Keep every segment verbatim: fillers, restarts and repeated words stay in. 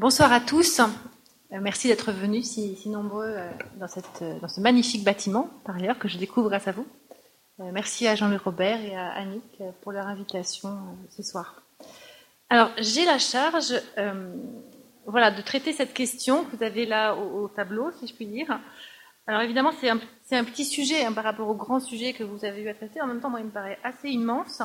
Bonsoir à tous. Merci d'être venus si, si nombreux dans, cette, dans ce magnifique bâtiment, par ailleurs, que je découvre grâce à vous. Merci à Jean-Louis Robert et à Annick pour leur invitation ce soir. Alors, j'ai la charge euh, voilà, de traiter cette question que vous avez là au, au tableau, si je puis dire. Alors évidemment, c'est un, c'est un petit sujet hein, par rapport au grand sujet que vous avez eu à traiter. En même temps, moi, il me paraît assez immense.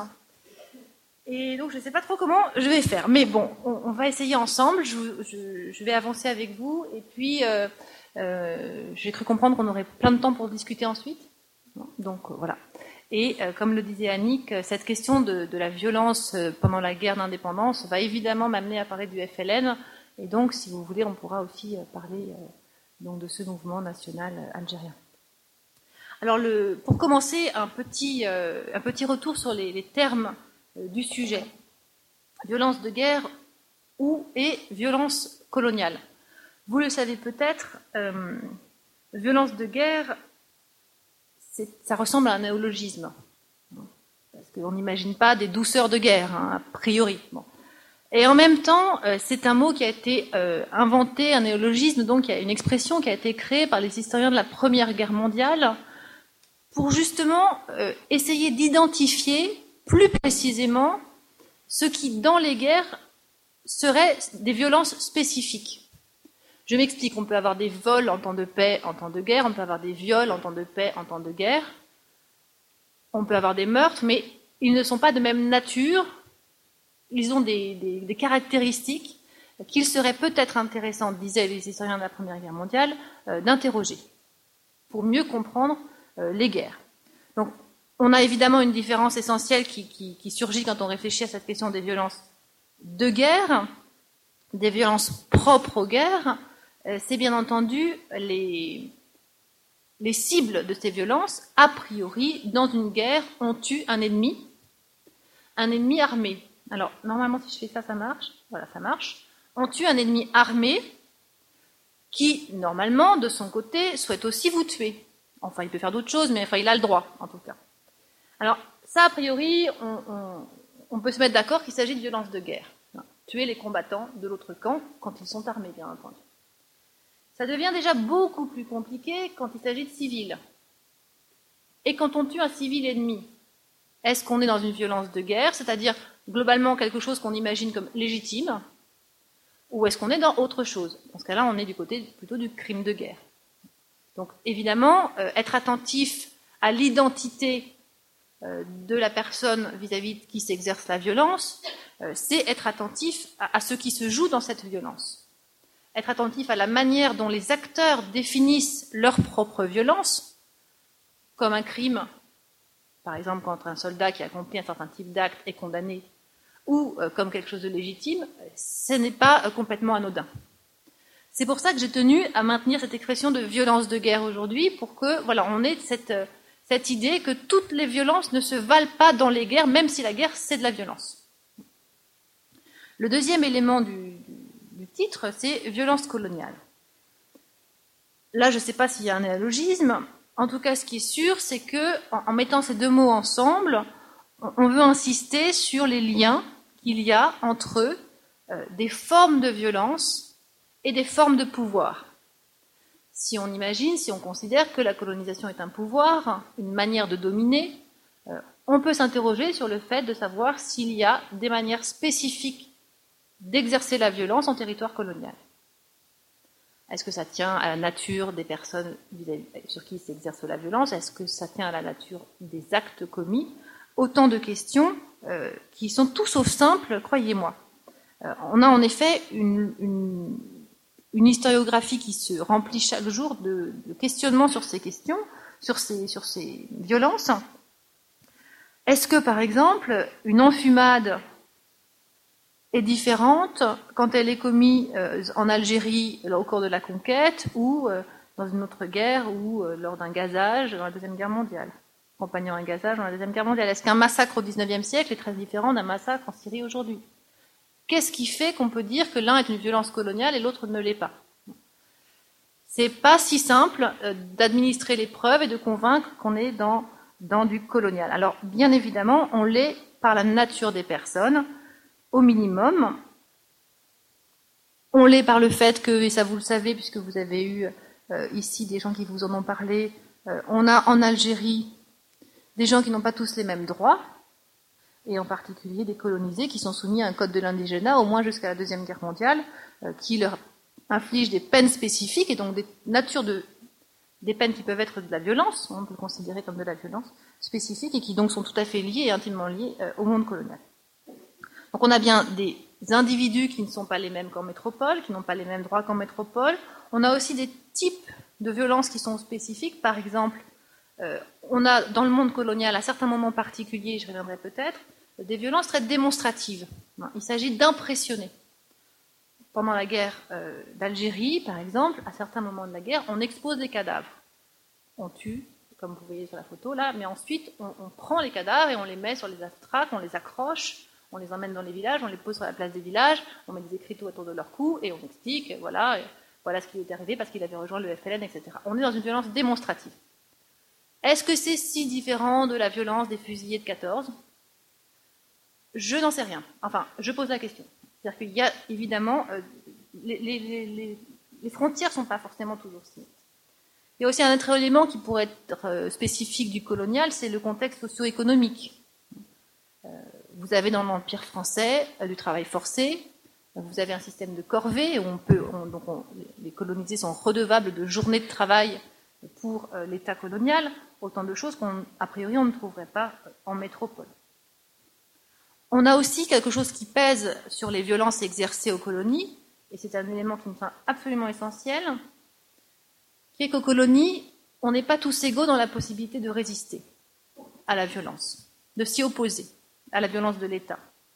Et donc, je ne sais pas trop comment je vais faire. Mais bon, on, on va essayer ensemble. Je, je, je vais avancer avec vous. Et puis, euh, euh, j'ai cru comprendre qu'on aurait plein de temps pour discuter ensuite. Donc, euh, voilà. Et euh, comme le disait Annick, cette question de, de la violence pendant la guerre d'indépendance va évidemment m'amener à parler du F L N. Et donc, si vous voulez, on pourra aussi parler euh, donc de ce mouvement national algérien. Alors, le, pour commencer, un petit, euh, un petit retour sur les, les termes du sujet. Violence de guerre ou et violence coloniale. Vous le savez peut-être, euh, violence de guerre, c'est, ça ressemble à un néologisme. Parce qu'on n'imagine pas des douceurs de guerre, hein, a priori. Bon. Et en même temps, euh, c'est un mot qui a été euh, inventé, un néologisme, donc il y a une expression qui a été créée par les historiens de la Première Guerre mondiale pour justement euh, essayer d'identifier plus précisément ce qui, dans les guerres, seraient des violences spécifiques. Je m'explique, on peut avoir des vols en temps de paix, en temps de guerre, on peut avoir des viols en temps de paix, en temps de guerre, on peut avoir des meurtres, mais ils ne sont pas de même nature, ils ont des, des, des caractéristiques qu'il serait peut-être intéressant, disaient les historiens de la Première Guerre mondiale, euh, d'interroger, pour mieux comprendre euh, les guerres. Donc, on a évidemment une différence essentielle qui, qui, qui surgit quand on réfléchit à cette question des violences de guerre, des violences propres aux guerres. Euh, c'est bien entendu les, les cibles de ces violences. A priori, dans une guerre, on tue un ennemi, un ennemi armé. Alors, normalement, si je fais ça, ça marche. Voilà, ça marche. On tue un ennemi armé qui, normalement, de son côté, souhaite aussi vous tuer. Enfin, il peut faire d'autres choses, mais enfin, il a le droit, en tout cas. Alors, ça, a priori, on, on, on peut se mettre d'accord qu'il s'agit de violence de guerre. Tuer les combattants de l'autre camp quand ils sont armés, bien entendu. Ça devient déjà beaucoup plus compliqué quand il s'agit de civils. Et quand on tue un civil ennemi, est-ce qu'on est dans une violence de guerre, c'est-à-dire globalement quelque chose qu'on imagine comme légitime, ou est-ce qu'on est dans autre chose? Dans ce cas-là, on est du côté plutôt du crime de guerre. Donc, évidemment, euh, être attentif à l'identité de la personne vis-à-vis de qui s'exerce la violence, euh, c'est être attentif à, à ce qui se joue dans cette violence. Être attentif à la manière dont les acteurs définissent leur propre violence, comme un crime, par exemple quand un soldat qui a accompli un certain type d'acte est condamné, ou euh, comme quelque chose de légitime, ce n'est pas euh, complètement anodin. C'est pour ça que j'ai tenu à maintenir cette expression de violence de guerre aujourd'hui, pour que, voilà, on ait cette... Euh, cette idée que toutes les violences ne se valent pas dans les guerres, même si la guerre, c'est de la violence. Le deuxième élément du, du titre, c'est violence coloniale. Là, je ne sais pas s'il y a un néologisme. En tout cas, ce qui est sûr, c'est que, en, en mettant ces deux mots ensemble, on, on veut insister sur les liens qu'il y a entre euh, des formes de violence et des formes de pouvoir. Si on imagine, si on considère que la colonisation est un pouvoir, une manière de dominer, euh, on peut s'interroger sur le fait de savoir s'il y a des manières spécifiques d'exercer la violence en territoire colonial. Est-ce que ça tient à la nature des personnes sur qui s'exerce la violence? Est-ce que ça tient à la nature des actes commis? Autant de questions euh, qui sont tout sauf simples, croyez-moi. Euh, on a en effet une... une une historiographie qui se remplit chaque jour de, de questionnements sur ces questions, sur ces, sur ces violences. Est-ce que, par exemple, une enfumade est différente quand elle est commise euh, en Algérie au cours de la conquête ou euh, dans une autre guerre ou euh, lors d'un gazage dans la Deuxième Guerre mondiale, accompagnant un gazage dans la Deuxième Guerre mondiale? Est-ce qu'un massacre au dix-neuvième siècle est très différent d'un massacre en Syrie aujourd'hui? Qu'est-ce qui fait qu'on peut dire que l'un est une violence coloniale et l'autre ne l'est pas? C'est pas si simple d'administrer les preuves et de convaincre qu'on est dans, dans du colonial. Alors, bien évidemment, on l'est par la nature des personnes, au minimum. On l'est par le fait que, et ça vous le savez, puisque vous avez eu euh, ici des gens qui vous en ont parlé, euh, on a en Algérie des gens qui n'ont pas tous les mêmes droits, et en particulier des colonisés qui sont soumis à un code de l'indigénat, au moins jusqu'à la Deuxième Guerre mondiale, euh, qui leur inflige des peines spécifiques, et donc des natures de, des peines qui peuvent être de la violence, on peut le considérer comme de la violence spécifique, et qui donc sont tout à fait liées et intimement liées euh, au monde colonial. Donc on a bien des individus qui ne sont pas les mêmes qu'en métropole, qui n'ont pas les mêmes droits qu'en métropole. On a aussi des types de violences qui sont spécifiques. Par exemple, euh, on a dans le monde colonial, à certains moments particuliers, je reviendrai peut-être, des violences très démonstratives. Il s'agit d'impressionner. Pendant la guerre euh, d'Algérie, par exemple, à certains moments de la guerre, on expose des cadavres. On tue, comme vous voyez sur la photo là, mais ensuite on, on prend les cadavres et on les met sur les astracs, on les accroche, on les emmène dans les villages, on les pose sur la place des villages, on met des écriteaux autour de leur cou et on explique, voilà, voilà ce qui lui est arrivé parce qu'il avait rejoint le F L N, et cetera. On est dans une violence démonstrative. Est-ce que c'est si différent de la violence des fusillés de quatorze ? Je n'en sais rien. Enfin, je pose la question. C'est-à-dire qu'il y a évidemment, euh, les, les, les, les frontières ne sont pas forcément toujours si nettes. Il y a aussi un autre élément qui pourrait être euh, spécifique du colonial, c'est le contexte socio-économique. Euh, vous avez dans l'Empire français euh, du travail forcé, vous avez un système de corvée où on peut, on, donc on, les colonisés sont redevables de journées de travail pour euh, l'État colonial, autant de choses qu'a priori on ne trouverait pas en métropole. On a aussi quelque chose qui pèse sur les violences exercées aux colonies, et c'est un élément qui me semble absolument essentiel, qui est qu'aux colonies, on n'est pas tous égaux dans la possibilité de résister à la violence, de s'y opposer à la violence de l'État.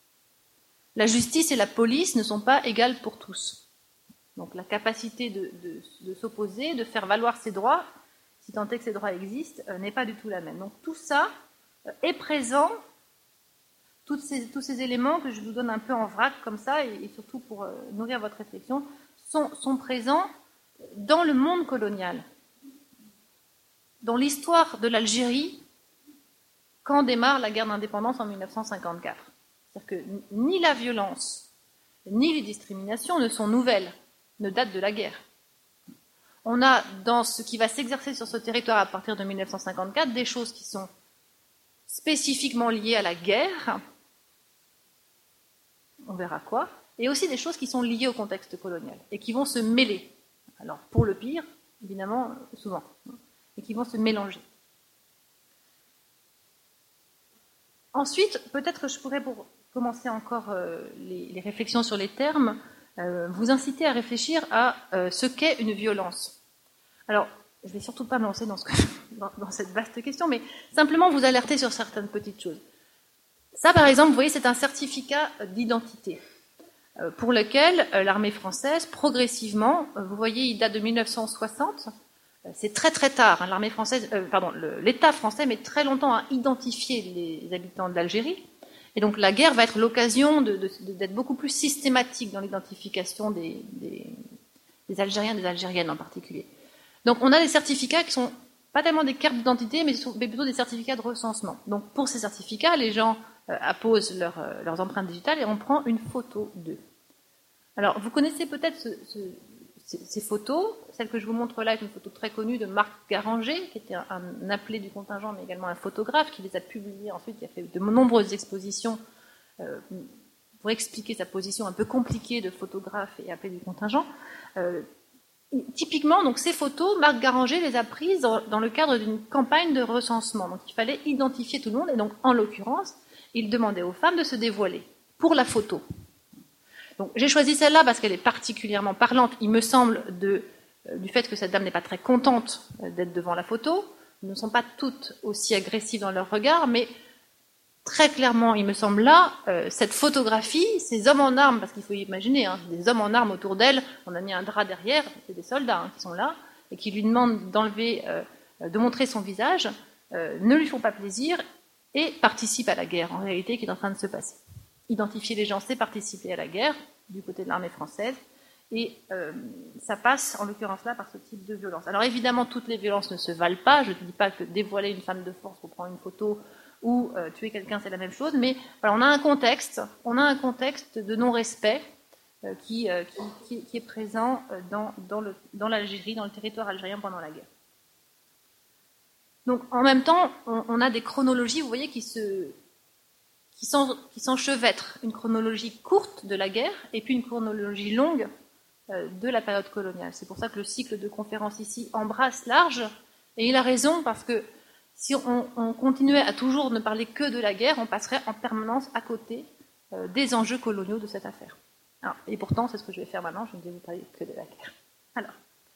La justice et la police ne sont pas égales pour tous. Donc la capacité de, de, de s'opposer, de faire valoir ses droits, si tant est que ces droits existent, euh, n'est pas du tout la même. Donc tout ça euh, est présent. Toutes ces, tous ces éléments que je vous donne un peu en vrac comme ça, et, et surtout pour euh, nourrir votre réflexion, sont, sont présents dans le monde colonial. Dans l'histoire de l'Algérie, quand démarre la guerre d'indépendance en mille neuf cent cinquante-quatre. C'est-à-dire que ni la violence, ni les discriminations ne sont nouvelles, ne datent de la guerre. On a dans ce qui va s'exercer sur ce territoire à partir de mille neuf cent cinquante-quatre des choses qui sont spécifiquement liées à la guerre, on verra quoi, et aussi des choses qui sont liées au contexte colonial, et qui vont se mêler. Alors, pour le pire, évidemment, souvent, et qui vont se mélanger. Ensuite, peut-être que je pourrais, pour commencer encore euh, les, les réflexions sur les termes, euh, vous inciter à réfléchir à euh, ce qu'est une violence. Alors, je ne vais surtout pas me lancer dans, ce que, dans, dans cette vaste question, mais simplement vous alerter sur certaines petites choses. Ça, par exemple, vous voyez, c'est un certificat d'identité euh, pour lequel euh, l'armée française, progressivement, euh, vous voyez, il date de mille neuf cent soixante, euh, c'est très très tard, hein, l'armée française, euh, pardon, le, l'État français met très longtemps à identifier les habitants de l'Algérie, et donc la guerre va être l'occasion de, de, de, d'être beaucoup plus systématique dans l'identification des, des, des Algériens et des Algériennes en particulier. Donc on a des certificats qui sont pas tellement des cartes d'identité, mais, mais plutôt des certificats de recensement. Donc pour ces certificats, les gens euh, apposent leur, euh, leurs empreintes digitales et on prend une photo d'eux. Alors vous connaissez peut-être ce, ce, ces, ces photos. Celle que je vous montre là est une photo très connue de Marc Garanger, qui était un, un appelé du contingent, mais également un photographe, qui les a publiées ensuite, qui a fait de nombreuses expositions euh, pour expliquer sa position un peu compliquée de photographe et appelé du contingent. Euh, Typiquement, donc, ces photos, Marc Garanger les a prises dans, dans le cadre d'une campagne de recensement. Donc il fallait identifier tout le monde, et donc en l'occurrence, il demandait aux femmes de se dévoiler pour la photo. Donc j'ai choisi celle-là parce qu'elle est particulièrement parlante, il me semble, de, euh, du fait que cette dame n'est pas très contente euh, d'être devant la photo. Elles ne sont pas toutes aussi agressives dans leur regard, mais très clairement, il me semble là, euh, cette photographie, ces hommes en armes, parce qu'il faut imaginer, hein, des hommes en armes autour d'elle, on a mis un drap derrière, c'est des soldats hein, qui sont là, et qui lui demandent d'enlever, euh, de montrer son visage, euh, ne lui font pas plaisir, et participent à la guerre, en réalité, qui est en train de se passer. Identifier les gens, c'est participer à la guerre, du côté de l'armée française, et euh, ça passe, en l'occurrence là, par ce type de violence. Alors évidemment, toutes les violences ne se valent pas, je ne dis pas que dévoiler une femme de force pour prendre une photo, ou euh, tuer quelqu'un, c'est la même chose, mais voilà, on a un contexte, on a un contexte de non-respect euh, qui, euh, qui, qui, qui est présent dans, dans, le, dans l'Algérie, dans le territoire algérien pendant la guerre. Donc en même temps, on, on a des chronologies, vous voyez, qui se... qui, sont, qui s'enchevêtrent, une chronologie courte de la guerre et puis une chronologie longue euh, de la période coloniale. C'est pour ça que le cycle de conférences ici embrasse large, et il a raison, parce que si on, on continuait à toujours ne parler que de la guerre, on passerait en permanence à côté euh, des enjeux coloniaux de cette affaire. Alors, et pourtant, c'est ce que je vais faire maintenant, je ne vais vous parler que de la guerre. Alors,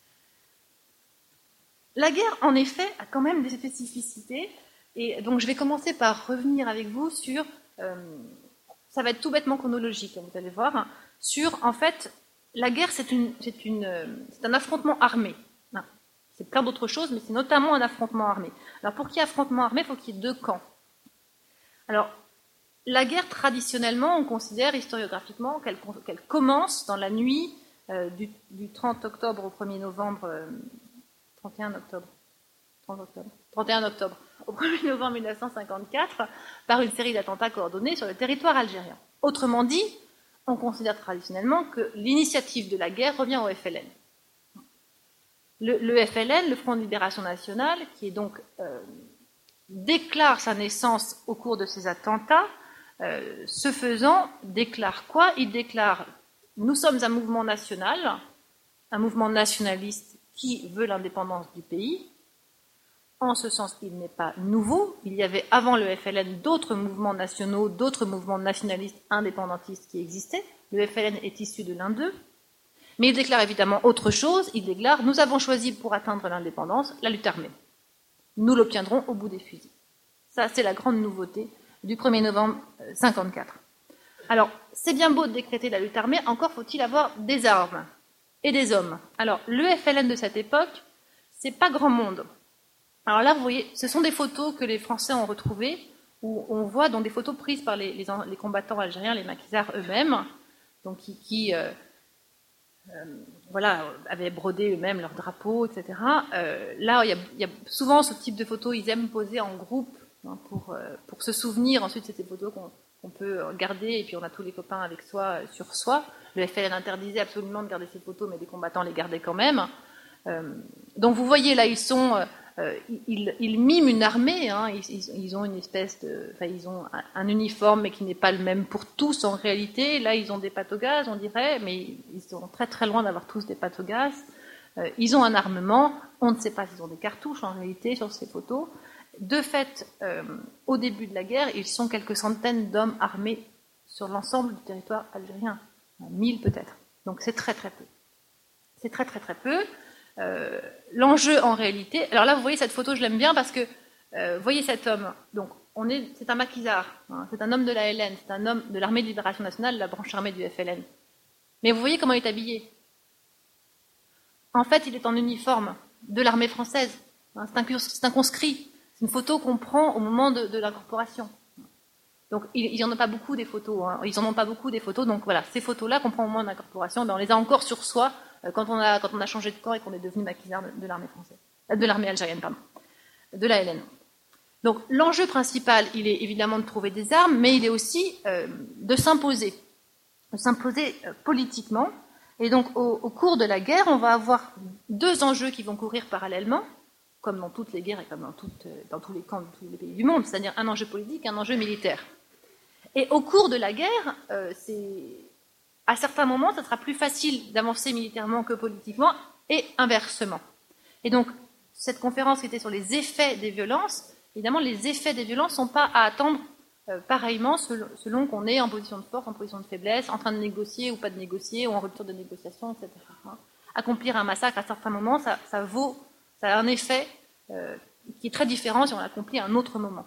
la guerre, en effet, a quand même des spécificités, et donc je vais commencer par revenir avec vous sur... Euh, ça va être tout bêtement chronologique, vous allez voir, hein, sur, en fait, la guerre, c'est, une, c'est, une, euh, c'est un affrontement armé. Non, c'est plein d'autres choses, mais c'est notamment un affrontement armé. Alors, pour qu'il y ait affrontement armé, il faut qu'il y ait deux camps. Alors, la guerre, traditionnellement, on considère historiographiquement qu'elle, qu'elle commence dans la nuit euh, du, du trente octobre au premier novembre, euh, trente et un octobre, trente octobre, trente et un octobre, au premier novembre mille neuf cent cinquante-quatre, par une série d'attentats coordonnés sur le territoire algérien. Autrement dit, on considère traditionnellement que l'initiative de la guerre revient au F L N. Le, le F L N, le Front de Libération Nationale, qui est donc euh, déclare sa naissance au cours de ces attentats, euh, ce faisant, déclare quoi? Il déclare « Nous sommes un mouvement national, un mouvement nationaliste qui veut l'indépendance du pays ». En ce sens, il n'est pas nouveau. Il y avait avant le F L N d'autres mouvements nationaux, d'autres mouvements nationalistes indépendantistes qui existaient. Le F L N est issu de l'un d'eux. Mais il déclare évidemment autre chose. Il déclare « Nous avons choisi pour atteindre l'indépendance la lutte armée. Nous l'obtiendrons au bout des fusils ». Ça, c'est la grande nouveauté du premier novembre cinquante-quatre. Alors, c'est bien beau de décréter la lutte armée, encore faut-il avoir des armes et des hommes. Alors, le F L N de cette époque, c'est pas grand monde. Alors là, vous voyez, ce sont des photos que les Français ont retrouvées, où on voit donc des photos prises par les, les, les combattants algériens, les maquisards eux-mêmes, donc qui, qui euh, euh, voilà, avaient brodé eux-mêmes leurs drapeaux, et cetera. Euh, là, il y, a, il y a souvent ce type de photos, ils aiment poser en groupe hein, pour, euh, pour se souvenir. Ensuite, c'est des photos qu'on, qu'on peut garder, et puis on a tous les copains avec soi, euh, sur soi. Le F L N interdisait absolument de garder ces photos, mais les combattants les gardaient quand même. Euh, donc vous voyez, là, ils sont... Euh, Euh, ils, ils miment une armée, hein, ils, ils ont une espèce de, enfin, ils ont un, un uniforme, mais qui n'est pas le même pour tous en réalité. Là, ils ont des pattes au gaz, on dirait, mais ils sont très très loin d'avoir tous des pattes au gaz. Euh, ils ont un armement, on ne sait pas s'ils ont des cartouches en réalité sur ces photos. De fait, euh, au début de la guerre, ils sont quelques centaines d'hommes armés sur l'ensemble du territoire algérien, mille peut-être. Donc c'est très très peu. C'est très très très peu. Euh, l'enjeu en réalité, alors là vous voyez cette photo, je l'aime bien parce que euh, vous voyez cet homme, donc on est, c'est un maquisard, hein, c'est un homme de la L N, c'est un homme de l'armée de libération nationale, la branche armée du F L N. Mais vous voyez comment il est habillé. En fait, il est en uniforme de l'armée française. Hein, c'est, un, c'est un conscrit. C'est une photo qu'on prend au moment de, de l'incorporation. Donc il n'y en a pas beaucoup des photos. Hein, ils en ont pas beaucoup des photos. Donc voilà, ces photos-là qu'on prend au moment de l'incorporation, ben, on les a encore sur soi. Quand on, a, quand on a changé de camp et qu'on est devenu maquisard de, de l'armée française, de l'armée algérienne, pardon, de la L N. Donc l'enjeu principal, il est évidemment de trouver des armes, mais il est aussi euh, de s'imposer, de s'imposer euh, politiquement. Et donc au, au cours de la guerre, on va avoir deux enjeux qui vont courir parallèlement, comme dans toutes les guerres et comme dans, toutes, dans tous les camps de tous les pays du monde, c'est-à-dire un enjeu politique, un enjeu militaire. Et au cours de la guerre, euh, c'est... à certains moments, ça sera plus facile d'avancer militairement que politiquement, et inversement. Et donc, cette conférence qui était sur les effets des violences, évidemment, les effets des violences ne sont pas à attendre euh, pareillement selon, selon qu'on est en position de force, en position de faiblesse, en train de négocier ou pas de négocier, ou en rupture de négociation, et cetera. Hein. Accomplir un massacre, à certains moments, ça, ça vaut, ça a un effet euh, qui est très différent si on l'accomplit à un autre moment.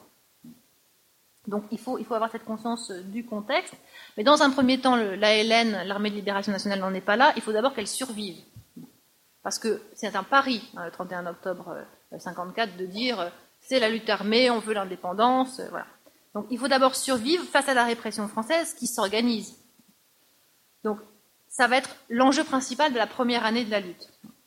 Donc il faut, il faut avoir cette conscience du contexte. Mais dans un premier temps, le, l'A L N, l'Armée de Libération Nationale, n'en est pas là. Il faut d'abord qu'elle survive. Parce que c'est un pari, hein, le trente et un octobre cinquante-quatre, de dire euh, c'est la lutte armée, on veut l'indépendance. Euh, voilà. Donc il faut d'abord survivre face à la répression française qui s'organise. Donc ça va être l'enjeu principal de la première année de la lutte.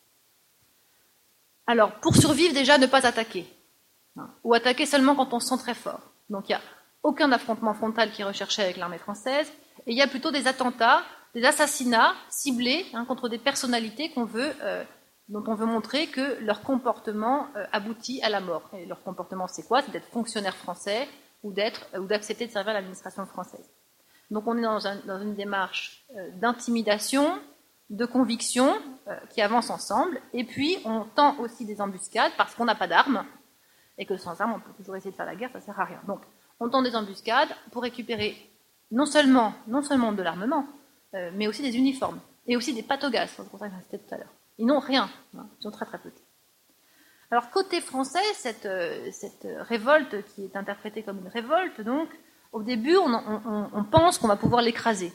Alors, pour survivre, déjà, ne pas attaquer. Hein, ou attaquer seulement quand on se sent très fort. Donc il y a aucun affrontement frontal qui est recherché avec l'armée française, et il y a plutôt des attentats des assassinats ciblés hein, contre des personnalités qu'on veut, euh, dont on veut montrer que leur comportement euh, aboutit à la mort. Et leur comportement, c'est quoi? C'est d'être fonctionnaire français ou d'être ou d'accepter de servir l'administration française. Donc on est dans, un, dans une démarche euh, d'intimidation, de conviction euh, qui avancent ensemble, et puis on tend aussi des embuscades parce qu'on n'a pas d'armes, et que sans armes on peut toujours essayer de faire la guerre, ça sert à rien. Donc on tend des embuscades pour récupérer non seulement, non seulement de l'armement, euh, mais aussi des uniformes, et aussi des pâtes-au-gaz, c'est pour ça que j'insistais tout à l'heure. Ils n'ont rien, hein, ils sont très très petits. Alors côté français, cette, euh, cette révolte qui est interprétée comme une révolte, donc, au début, on, on, on pense qu'on va pouvoir l'écraser.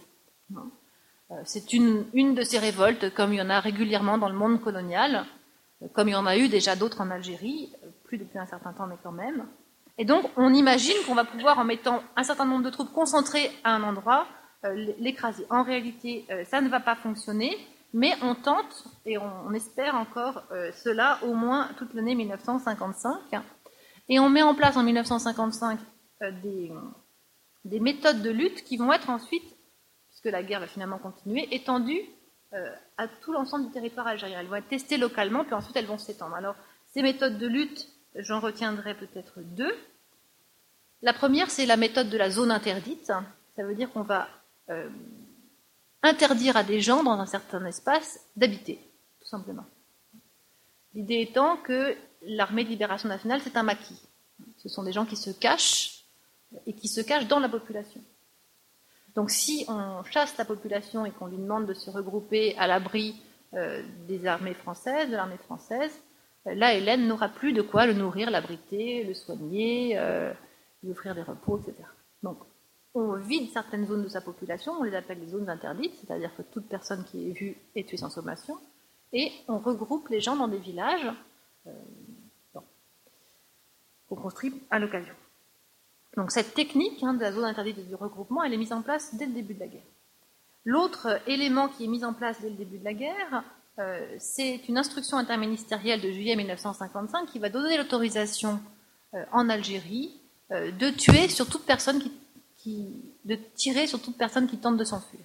C'est une, une de ces révoltes, comme il y en a régulièrement dans le monde colonial, comme il y en a eu déjà d'autres en Algérie, plus depuis un certain temps, mais quand même. Et donc, on imagine qu'on va pouvoir, en mettant un certain nombre de troupes concentrées à un endroit, l'écraser. En réalité, ça ne va pas fonctionner, mais on tente, et on, on espère encore cela au moins toute l'année mille neuf cent cinquante-cinq. Et on met en place en mille neuf cent cinquante-cinq des... des méthodes de lutte qui vont être ensuite, puisque la guerre va finalement continuer, étendues euh, à tout l'ensemble du territoire algérien. Elles vont être testées localement, puis ensuite elles vont s'étendre. Alors, ces méthodes de lutte, j'en retiendrai peut-être deux. La première, c'est la méthode de la zone interdite. Ça veut dire qu'on va euh, interdire à des gens dans un certain espace d'habiter, tout simplement. L'idée étant que l'armée de libération nationale, c'est un maquis. Ce sont des gens qui se cachent et qui se cachent dans la population. Donc si on chasse la population et qu'on lui demande de se regrouper à l'abri euh, des armées françaises, de l'armée française, euh, là, Hélène n'aura plus de quoi le nourrir, l'abriter, le soigner, euh, lui offrir des repos, et cetera. Donc on vide certaines zones de sa population, on les appelle les zones interdites, c'est-à-dire que toute personne qui est vue est tuée sans sommation, et on regroupe les gens dans des villages euh, bon, qu'on construit à l'occasion. Donc cette technique hein, de la zone interdite et du regroupement, elle est mise en place dès le début de la guerre. L'autre élément qui est mis en place dès le début de la guerre, euh, c'est une instruction interministérielle de juillet mille neuf cent cinquante-cinq qui va donner l'autorisation euh, en Algérie euh, de tuer sur toute personne qui, qui, de tirer sur toute personne qui tente de s'enfuir.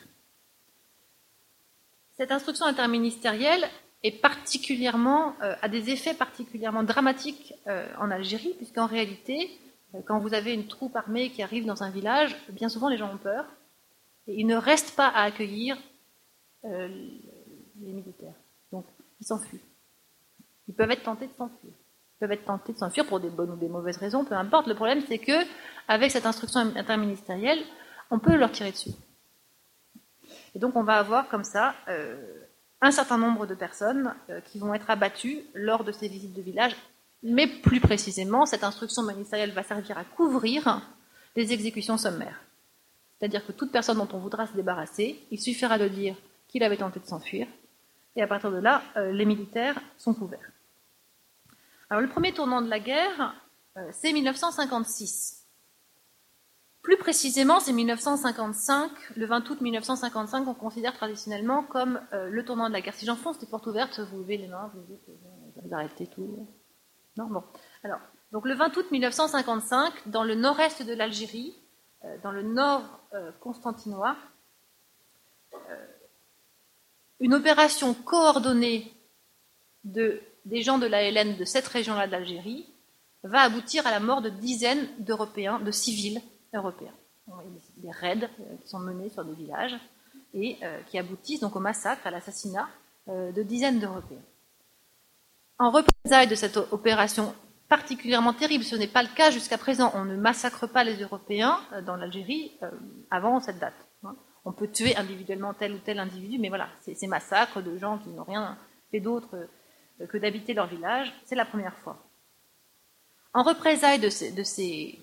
Cette instruction interministérielle est particulièrement, euh, a des effets particulièrement dramatiques euh, en Algérie, puisqu'en réalité, quand vous avez une troupe armée qui arrive dans un village, bien souvent les gens ont peur et ils ne restent pas à accueillir euh, les militaires. Donc, ils s'enfuient. Ils peuvent être tentés de s'enfuir. Ils peuvent être tentés de s'enfuir pour des bonnes ou des mauvaises raisons, peu importe. Le problème, c'est que avec cette instruction interministérielle, on peut leur tirer dessus. Et donc, on va avoir comme ça euh, un certain nombre de personnes euh, qui vont être abattues lors de ces visites de village. Mais plus précisément, cette instruction ministérielle va servir à couvrir les exécutions sommaires. C'est-à-dire que toute personne dont on voudra se débarrasser, il suffira de dire qu'il avait tenté de s'enfuir, et à partir de là, euh, les militaires sont couverts. Alors le premier tournant de la guerre, euh, c'est mille neuf cent cinquante-six. Plus précisément, c'est mille neuf cent cinquante-cinq, le vingt août mille neuf cent cinquante-cinq, qu'on considère traditionnellement comme euh, le tournant de la guerre. Si j'enfonce des portes ouvertes, vous levez les mains, vous dites, vous arrêtez tout. Non, bon. Alors, donc le vingt août mille neuf cent cinquante-cinq, dans le nord-est de l'Algérie, euh, dans le nord euh, constantinois, euh, une opération coordonnée de, des gens de la L N de cette région-là d'Algérie va aboutir à la mort de dizaines d'Européens, de civils européens. Donc, il y a des raids euh, qui sont menés sur des villages et euh, qui aboutissent donc au massacre, à l'assassinat euh, de dizaines d'Européens. En représailles de cette opération particulièrement terrible, ce n'est pas le cas jusqu'à présent, on ne massacre pas les Européens dans l'Algérie euh, avant cette date. Hein. On peut tuer individuellement tel ou tel individu, mais voilà, ces, ces massacres de gens qui n'ont rien fait d'autre euh, que d'habiter leur village, c'est la première fois. En représailles de ces, de ces,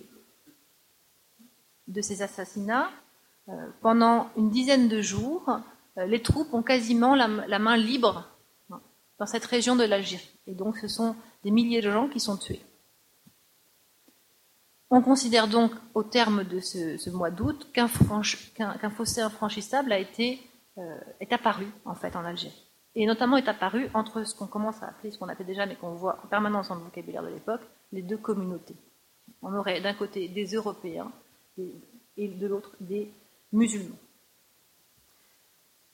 de ces assassinats, euh, pendant une dizaine de jours, euh, les troupes ont quasiment la, la main libre dans cette région de l'Algérie. Et donc, ce sont des milliers de gens qui sont tués. On considère donc, au terme de ce, ce mois d'août, qu'un, qu'un, qu'un fossé infranchissable a été, euh, est apparu, en fait, en Algérie. Et notamment est apparu entre ce qu'on commence à appeler, ce qu'on appelait déjà, mais qu'on voit en permanence dans le vocabulaire de l'époque, les deux communautés. On aurait d'un côté des Européens et de l'autre des musulmans.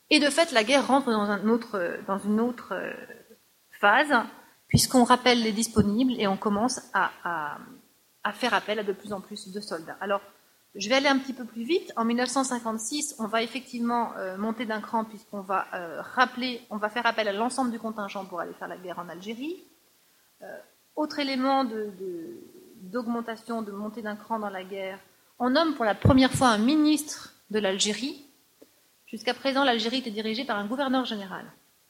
Et de fait, la guerre rentre dans, un autre, dans une autre phase, puisqu'on rappelle les disponibles et on commence à, à, à faire appel à de plus en plus de soldats. Alors, je vais aller un petit peu plus vite. En mille neuf cent cinquante-six, on va effectivement euh, monter d'un cran, puisqu'on va euh, rappeler, on va faire appel à l'ensemble du contingent pour aller faire la guerre en Algérie. Euh, autre élément de, de, d'augmentation, de montée d'un cran dans la guerre, on nomme pour la première fois un ministre de l'Algérie. Jusqu'à présent, l'Algérie était dirigée par un gouverneur général.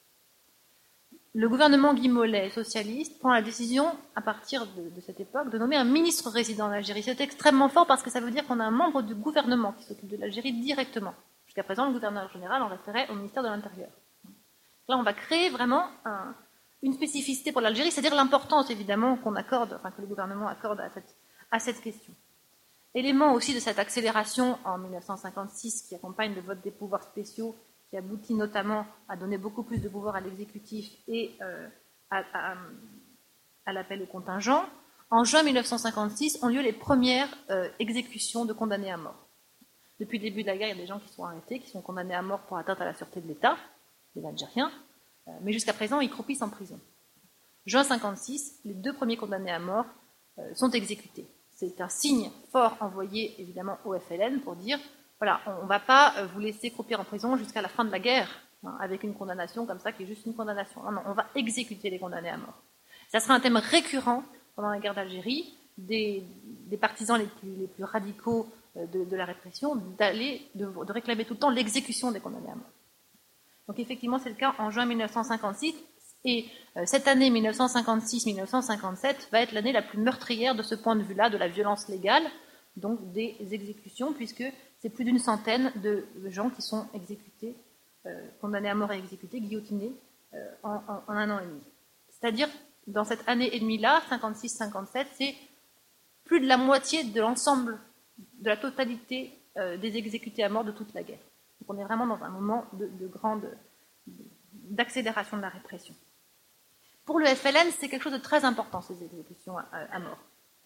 Le gouvernement Guy Mollet, socialiste, prend la décision, à partir de, de cette époque, de nommer un ministre résident en Algérie. C'est extrêmement fort parce que ça veut dire qu'on a un membre du gouvernement qui s'occupe de l'Algérie directement. Jusqu'à présent, le gouverneur général en référait au ministère de l'Intérieur. Là, on va créer vraiment un, une spécificité pour l'Algérie, c'est-à-dire l'importance, évidemment, qu'on accorde, enfin que le gouvernement accorde à cette, à cette question. Élément aussi de cette accélération en mille neuf cent cinquante-six qui accompagne le vote des pouvoirs spéciaux, qui aboutit notamment à donner beaucoup plus de pouvoir à l'exécutif et euh, à, à, à l'appel au contingent. En juin mille neuf cent cinquante-six ont lieu les premières euh, exécutions de condamnés à mort. Depuis le début de la guerre, il y a des gens qui sont arrêtés, qui sont condamnés à mort pour atteinte à la sûreté de l'État, les Algériens, euh, mais jusqu'à présent, ils croupissent en prison. Juin cinquante-six, les deux premiers condamnés à mort euh, sont exécutés. C'est un signe fort envoyé évidemment au F L N pour dire voilà, on ne va pas vous laisser croupir en prison jusqu'à la fin de la guerre, hein, avec une condamnation comme ça qui est juste une condamnation. Non, non, on va exécuter les condamnés à mort. Ça sera un thème récurrent pendant la guerre d'Algérie, des, des partisans les plus, les plus radicaux de, de la répression, d'aller, de, de réclamer tout le temps l'exécution des condamnés à mort. Donc effectivement, c'est le cas en juin mille neuf cent cinquante-six, et euh, cette année mille neuf cent cinquante-six mille neuf cent cinquante-sept va être l'année la plus meurtrière de ce point de vue-là, de la violence légale, donc des exécutions, puisque c'est plus d'une centaine de gens qui sont exécutés, euh, condamnés à mort et exécutés, guillotinés, euh, en, en, en un an et demi. C'est-à-dire, dans cette année et demie-là, cinquante-six cinquante-sept, c'est plus de la moitié de l'ensemble, de la totalité euh, des exécutés à mort de toute la guerre. Donc on est vraiment dans un moment de, de grande, d'accélération de la répression. Pour le F L N, c'est quelque chose de très important, ces exécutions à, à mort.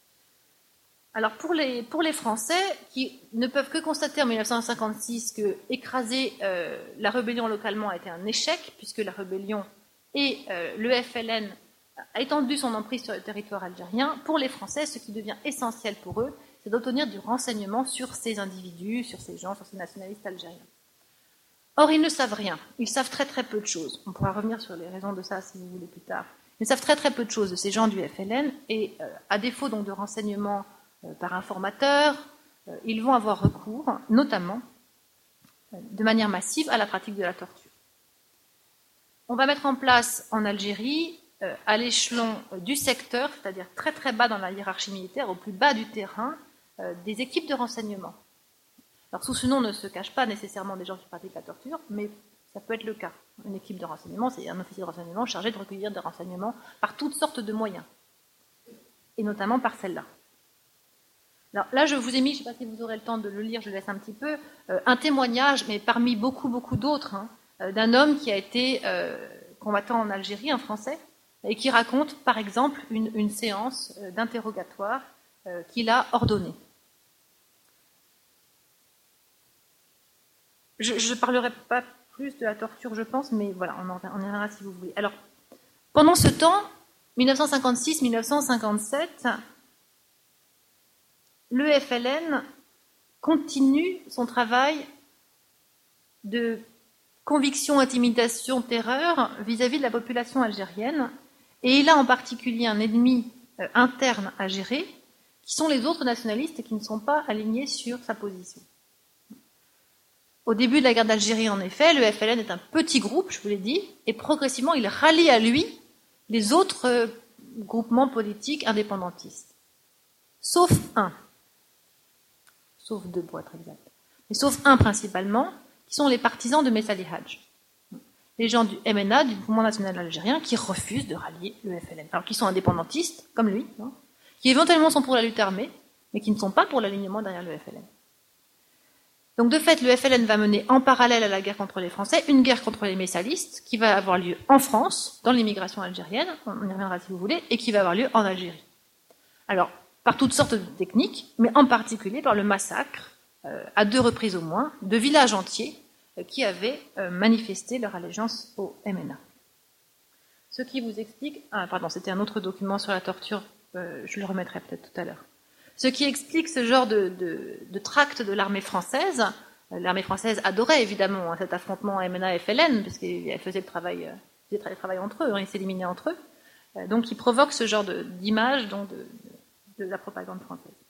Alors pour les, pour les Français, qui ne peuvent que constater en mille neuf cent cinquante-six que écraser euh, la rébellion localement a été un échec, puisque la rébellion et euh, le F L N a étendu son emprise sur le territoire algérien, pour les Français, ce qui devient essentiel pour eux, c'est d'obtenir du renseignement sur ces individus, sur ces gens, sur ces nationalistes algériens. Or, ils ne savent rien. Ils savent très très peu de choses. On pourra revenir sur les raisons de ça si vous voulez plus tard. Ils savent très très peu de choses de ces gens du F L N, et euh, à défaut donc de renseignements euh, par informateurs, euh, ils vont avoir recours, notamment, euh, de manière massive, à la pratique de la torture. On va mettre en place en Algérie, euh, à l'échelon euh, du secteur, c'est-à-dire très très bas dans la hiérarchie militaire, au plus bas du terrain, euh, des équipes de renseignement. Alors sous ce nom ne se cachent pas nécessairement des gens qui pratiquent la torture, mais ça peut être le cas. Une équipe de renseignement, c'est un officier de renseignement chargé de recueillir des renseignements par toutes sortes de moyens, et notamment par celle-là. Alors là, je vous ai mis, je ne sais pas si vous aurez le temps de le lire, je laisse un petit peu, euh, un témoignage, mais parmi beaucoup, beaucoup d'autres, hein, euh, d'un homme qui a été euh, combattant en Algérie, un Français, et qui raconte, par exemple, une, une séance euh, d'interrogatoire euh, qu'il a ordonnée. Je ne parlerai pas plus de la torture, je pense, mais voilà, on en, on y reviendra si vous voulez. Alors, pendant ce temps, mille neuf cent cinquante-six mille neuf cent cinquante-sept, le F L N continue son travail de conviction, intimidation, terreur vis-à-vis de la population algérienne, et il a en particulier un ennemi euh, interne à gérer, qui sont les autres nationalistes qui ne sont pas alignés sur sa position. Au début de la guerre d'Algérie, en effet, le F L N est un petit groupe, je vous l'ai dit, et progressivement, il rallie à lui les autres euh, groupements politiques indépendantistes. Sauf un. Sauf deux, pour être exact. Mais sauf un principalement, qui sont les partisans de Messali Hadj. Les gens du M N A, du Mouvement national algérien, qui refusent de rallier le F L N. Alors qu'ils sont indépendantistes, comme lui, hein, qui éventuellement sont pour la lutte armée, mais qui ne sont pas pour l'alignement derrière le F L N. Donc de fait, le F L N va mener en parallèle à la guerre contre les Français une guerre contre les messalistes qui va avoir lieu en France, dans l'immigration algérienne, on y reviendra si vous voulez, et qui va avoir lieu en Algérie. Alors, par toutes sortes de techniques, mais en particulier par le massacre, euh, à deux reprises au moins, de villages entiers, euh, qui avaient euh, manifesté leur allégeance au M N A. Ce qui vous explique... Ah, pardon, c'était un autre document sur la torture, euh, je le remettrai peut-être tout à l'heure. Ce qui explique ce genre de, de, de tract de l'armée française. L'armée française adorait évidemment cet affrontement M N A F L N, parce qu'elle faisait le travail, euh, faisait le travail entre eux, hein, ils s'éliminaient entre eux. Euh, donc, il provoque ce genre de, d'image donc de, de la propagande française.